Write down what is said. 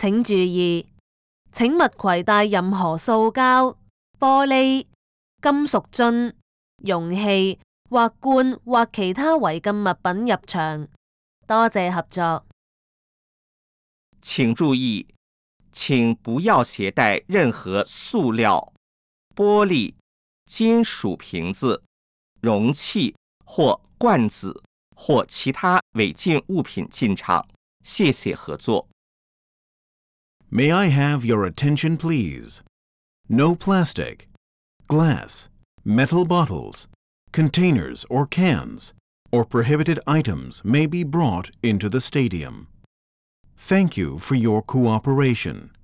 請注意，請勿攜帶任何塑膠、玻璃、金屬樽、容器或罐或其他違禁物品入場。多謝合作。 请注意，请不要携带任何塑料、玻璃、金属瓶子、容器或罐子或其他违禁物品进场。谢谢合作。 May I have your attention, please? No plastic, glass, metal bottles, containers or cans, or prohibited items may be brought into the stadium. Thank you for your cooperation.